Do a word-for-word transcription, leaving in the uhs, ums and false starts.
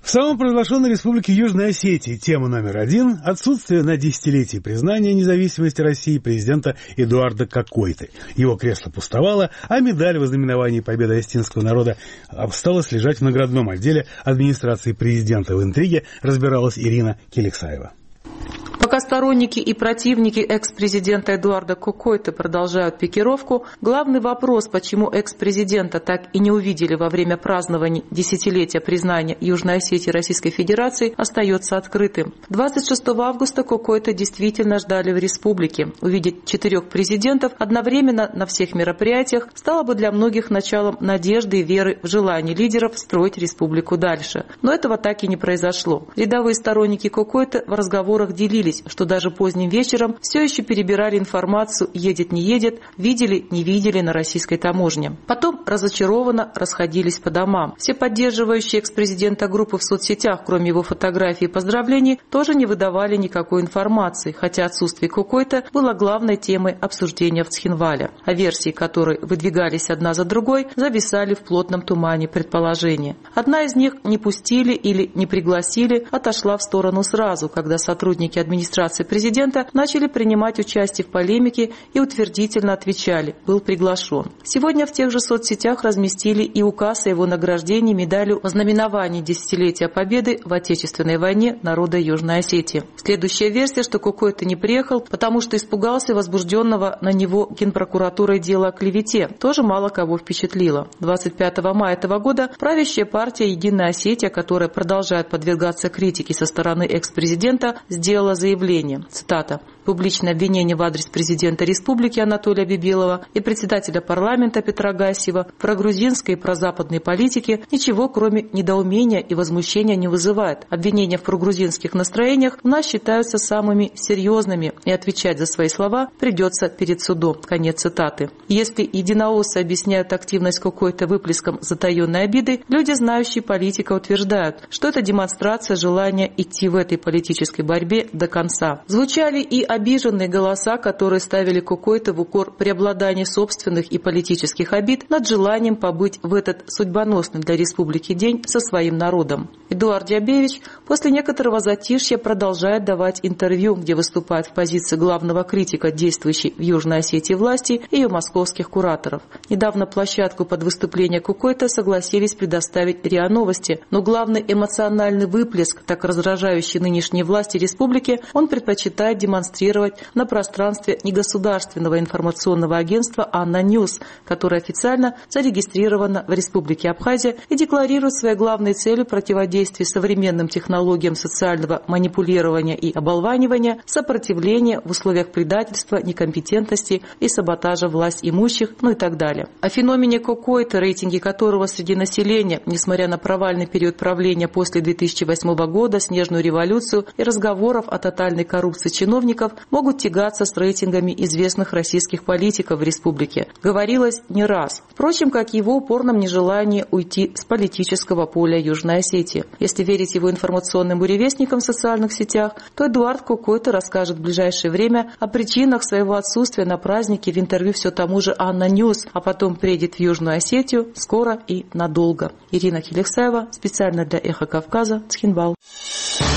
В самопровозглашенной республике Южной Осетии тема номер один – отсутствие на десятилетие признания независимости России президента Эдуарда Кокойты. Его кресло пустовало, а медаль в ознаменовании победы осетинского народа осталась лежать в наградном отделе администрации президента. В интриге разбиралась Ирина Келексаева. Пока сторонники и противники экс-президента Эдуарда Кокойты продолжают пикировку, главный вопрос, почему экс-президента так и не увидели во время празднования десятилетия признания Южной Осетии Российской Федерации, остается открытым. двадцать шестого августа Кокойты действительно ждали в республике. Увидеть четырех президентов одновременно на всех мероприятиях стало бы для многих началом надежды и веры в желание лидеров строить республику дальше. Но этого так и не произошло. Рядовые сторонники Кокойты в разговорах делились, что даже поздним вечером все еще перебирали информацию «едет, не едет», «видели, не видели» на российской таможне. Потом разочарованно расходились по домам. Все поддерживающие экс-президента группы в соцсетях, кроме его фотографий и поздравлений, тоже не выдавали никакой информации, хотя отсутствие Кокойты было главной темой обсуждения в Цхинвале. А версии, которые выдвигались одна за другой, зависали в плотном тумане предположений. Одна из них «не пустили» или «не пригласили» отошла в сторону сразу, когда сотрудники администрации администрации президента начали принимать участие в полемике и утвердительно отвечали «был приглашен». Сегодня в тех же соцсетях разместили и указ о его награждении медалью о знаменовании десятилетия победы в Отечественной войне народа Южной Осетии. Следующая версия, что Кокойты не приехал, потому что испугался возбужденного на него Генпрокуратурой дела о клевете, тоже мало кого впечатлило. двадцать пятого мая этого года правящая партия «Единая Осетия», которая продолжает подвергаться критике со стороны экс-президента, сделала заявление. Заявление, цитата, «Публичное обвинение в адрес президента республики Анатолия Бибелова и председателя парламента Петра Гассиева в прогрузинской и прозападной политике ничего, кроме недоумения и возмущения, не вызывает. Обвинения в прогрузинских настроениях у нас считаются самыми серьезными, и отвечать за свои слова придется перед судом». Конец цитаты. Если единоосцы объясняют активность Кокойты выплеском затаенной обиды, люди, знающие политика, утверждают, что это демонстрация желания идти в этой политической борьбе до конца. Звучали и обиженные голоса, которые ставили Кокойты в укор преобладания собственных и политических обид над желанием побыть в этот судьбоносный для республики день со своим народом. Эдуард Дябевич после некоторого затишья продолжает давать интервью, где выступает в позиции главного критика действующей в Южной Осетии власти и ее московских кураторов. Недавно площадку под выступление Кокойты согласились предоставить РИА Новости, но главный эмоциональный выплеск, так раздражающий нынешней власти республики, он предпочитает демонстрировать на пространстве негосударственного информационного агентства «Анна Ньюс», которое официально зарегистрировано в Республике Абхазия и декларирует своей главной целью противодействие современным технологиям социального манипулирования и оболванивания, сопротивление в условиях предательства, некомпетентности и саботажа власть имущих, ну и так далее. О феномене Кокойты, рейтинги которого среди населения, несмотря на провальный период правления после две тысячи восьмого года, снежную революцию и разговоров о тотальной коррупции чиновников, могут тягаться с рейтингами известных российских политиков в республике. Говорилось не раз. Впрочем, как и его упорном нежелании уйти с политического поля Южной Осетии. Если верить его информационным буревестникам в социальных сетях, то Эдуард Кокойты расскажет в ближайшее время о причинах своего отсутствия на празднике в интервью все тому же «Анна Ньюс», а потом приедет в Южную Осетию скоро и надолго. Ирина Келексаева, специально для «Эхо Кавказа», Цхинвал.